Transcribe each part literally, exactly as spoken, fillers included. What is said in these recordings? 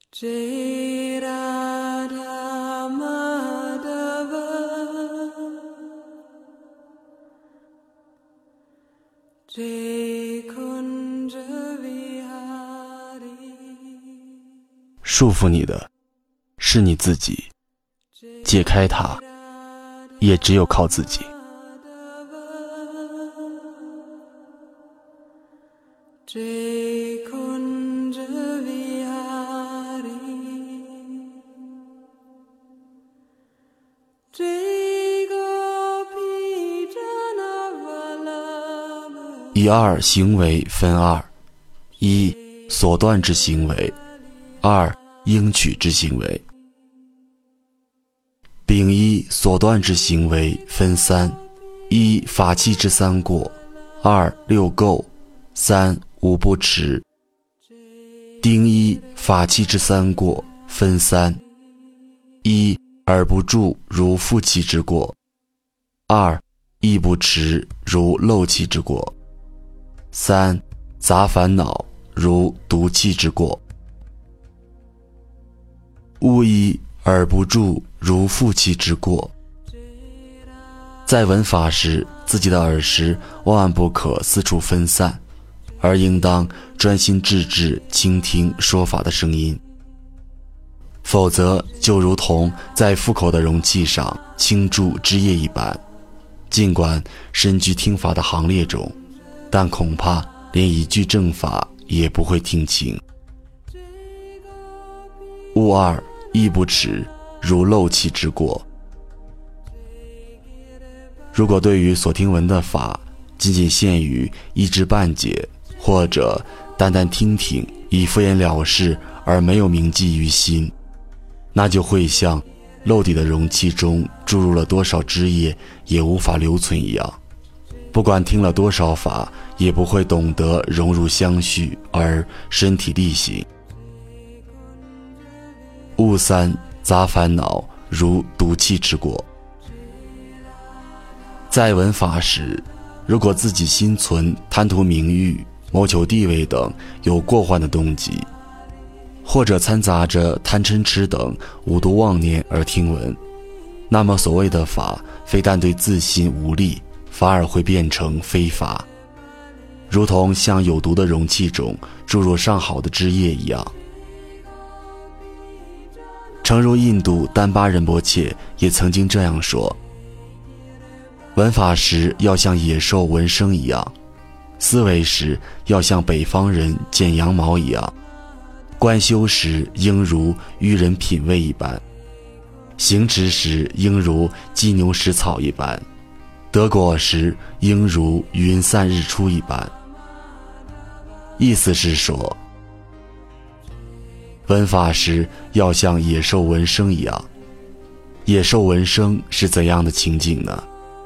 束缚你的是你自己，解开它也只有靠自己。一二行为分二：一所断之行为，二应取之行为。丙一所断之行为分三：一法器之三过，二六垢，三五不持。丁一法器之三过分三：一耳不住如负气之过，二意不持如漏气之过，三杂烦恼如毒气之过。戊一耳不住如负气之过。在闻法时，自己的耳识万万不可四处分散，而应当专心致志倾听说法的声音，否则就如同在腹口的容器上倾注汁液一般，尽管身居听法的行列中，但恐怕连一句正法也不会听清。戊二意不持如漏气之过。如果对于所听闻的法仅仅限于一知半解，或者单单听听以敷衍了事而没有铭记于心，那就会像漏底的容器中注入了多少汁液也无法留存一样，不管听了多少法也不会懂得融入相续而身体力行。戊三杂烦恼如毒气之过。在闻法时，如果自己心存贪图名誉、谋求地位等有过患的动机，或者掺杂着贪嗔痴等五毒妄念而听闻，那么所谓的法非但对自心无利，反而会变成非法，如同向有毒的容器中注入上好的汁液一样。诚如印度丹巴仁波切也曾经这样说：闻法时要像野兽闻声一样，思维时要像北方人剪羊毛一样，观修时应如愚人品味一般，行持时应如鸡牛食草一般，得果时应如云散日出一般。意思是说，闻法时要像野兽闻声一样。野兽闻声是怎样的情景呢？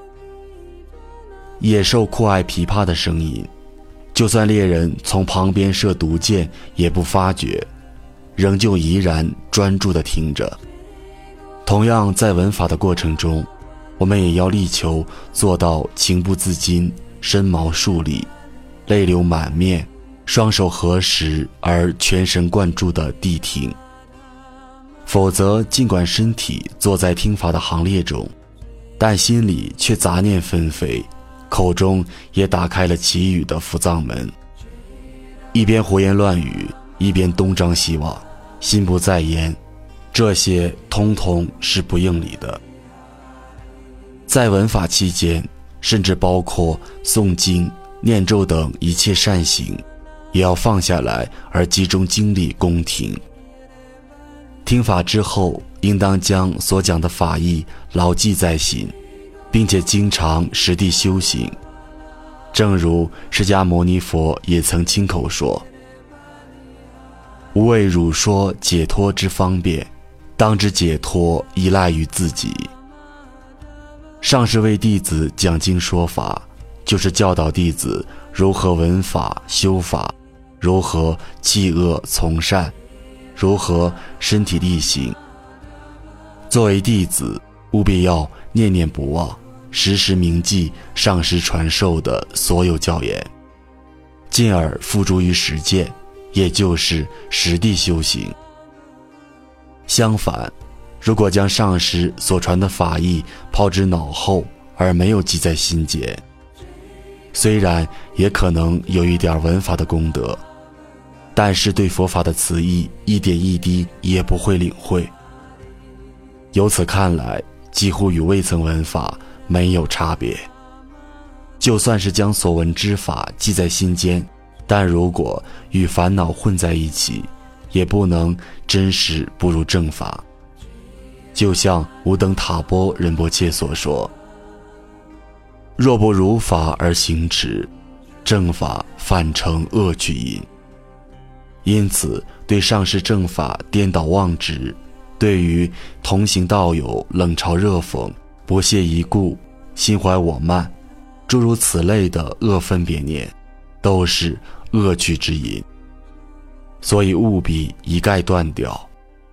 野兽酷爱琵琶的声音，就算猎人从旁边射毒箭也不发觉，仍旧怡然专注地听着。同样，在闻法的过程中，我们也要力求做到情不自禁、身毛竖立、泪流满面、双手合十而全神贯注地谛听。否则，尽管身体坐在听法的行列中，但心里却杂念纷飞，口中也打开了祈语的福藏门，一边胡言乱语，一边东张西望，心不在焉，这些通通是不应理的。在闻法期间，甚至包括诵经、念咒等一切善行，也要放下来而集中精力恭听。听法之后，应当将所讲的法义牢记在心，并且经常实地修行。正如释迦牟尼佛也曾亲口说：无为汝说解脱之方便，当知解脱依赖于自己。上师为弟子讲经说法，就是教导弟子如何闻法修法，如何弃恶从善，如何身体力行。作为弟子，务必要念念不忘，时时铭记上师传授的所有教言，进而付诸于实践，也就是实地修行。 相反，如果将上师所传的法义抛之脑后而没有记在心间，虽然也可能有一点文法的功德，但是对佛法的词义一点一滴也不会领会。由此看来，几乎与未曾闻法没有差别。就算是将所闻之法记在心间，但如果与烦恼混在一起，也不能真实步入正法。就像无等塔波仁波切所说，若不如法而行持，正法反成恶趣因。因此对上师正法颠倒妄执，对于同行道友冷嘲热讽、不屑一顾、心怀我慢，诸如此类的恶分别念，都是恶趣之因，所以务必一概断掉。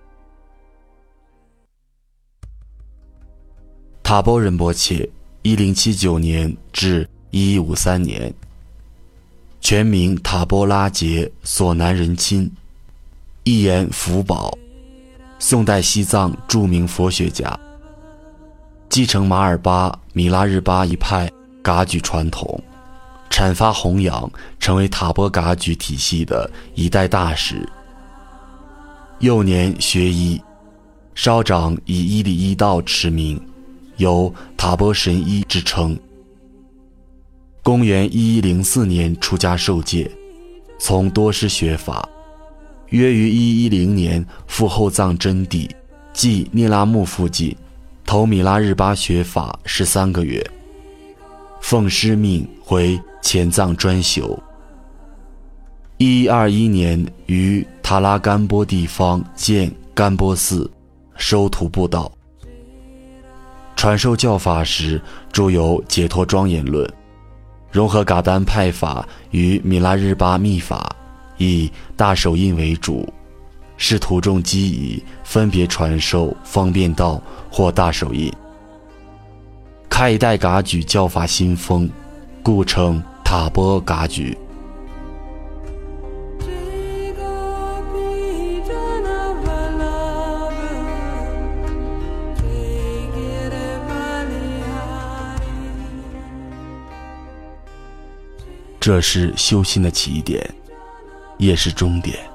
塔波仁波切一零七九年至一一五三年，全名塔波拉杰索南仁钦，一言福宝，宋代西藏著名佛学家，继承马尔巴、米拉日巴一派噶举传统，阐发弘扬，成为塔波噶举体系的一代大师。幼年学医，稍长以伊里一道驰名，有塔波神医之称。公元一一零四年出家受戒，从多师学法，约于一一零年赴后藏真地，即聂拉木附近，投米拉日巴学法十三个月，奉师命回前藏专修。一一二一年于塔拉干波地方建干波寺，收徒布道。传授教法时，著有《解脱庄严论》，融合噶丹派法与米拉日巴密法，以大手印为主，是徒众机宜，分别传授方便道或大手印。开一代噶举教法新风，故称塔波噶举。这是修心的起点，也是终点。